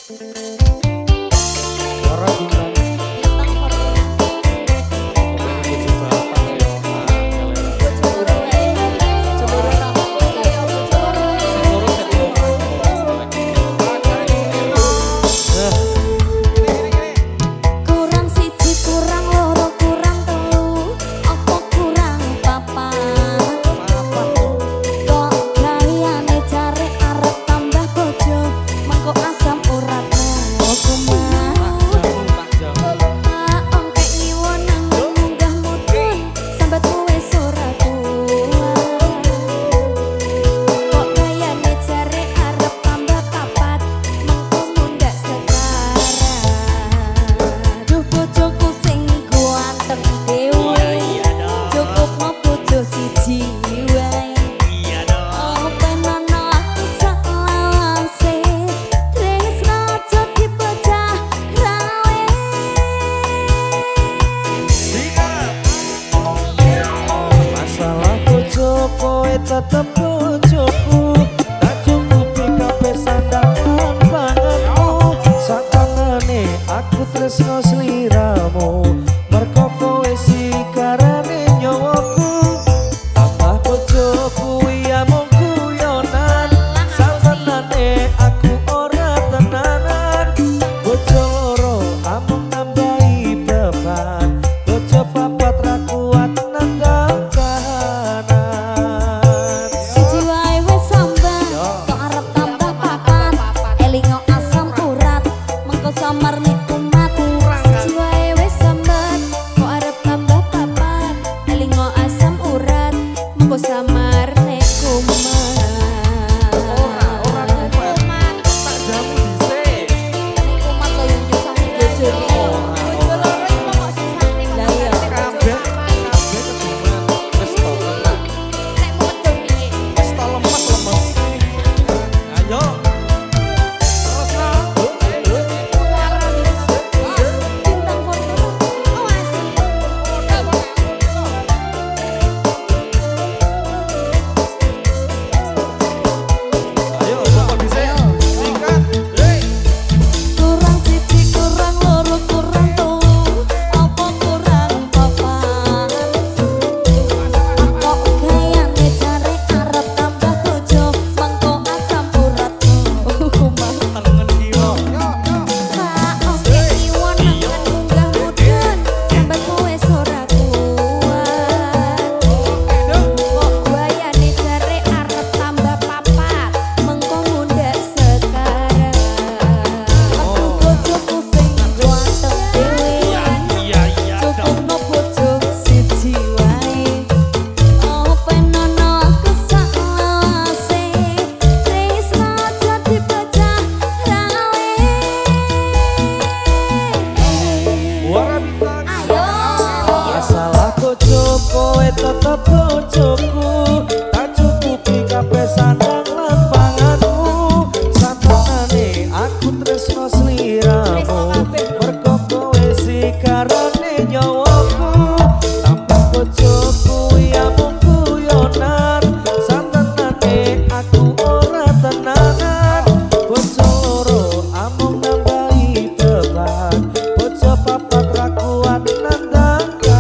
Tetep bojoku tak cukupi kabeh sandangan panganmu sakangane aku tresno sliramu merko kowe sikarane nyawaku tambah bojoku ya mung guyonan sabenane aku ora tenanan bojo loro amung nambahi beban bojo papat ra kuat nandang tetep bojoku tak cukupi kabeh sandang lan panganmu satenane aku tresno sliramu mergo kowe sikarane nyawaku tambah bojoku ya mung guyonan satenane aku ora tenanan bojo loro amung nambahi beban bojo papat ra kuat nandang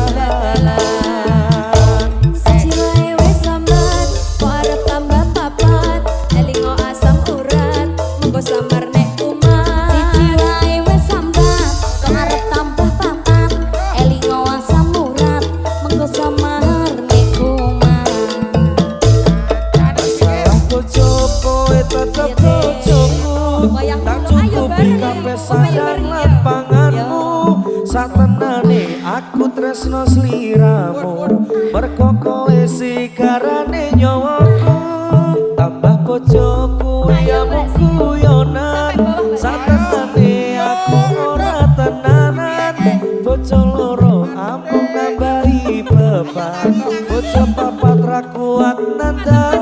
tetep bojoku tak cukupi kabeh sayang lan panganmu satenane aku tresno sliramu mergo kowe sikarane nyawaku tambah bojoku ya mung guyonan satenane aku ora tenanan bojo loro amung nambahi beban bojo papat ra kuat nandang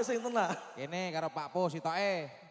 sing tenang. Kene karo Pak Po sitoke.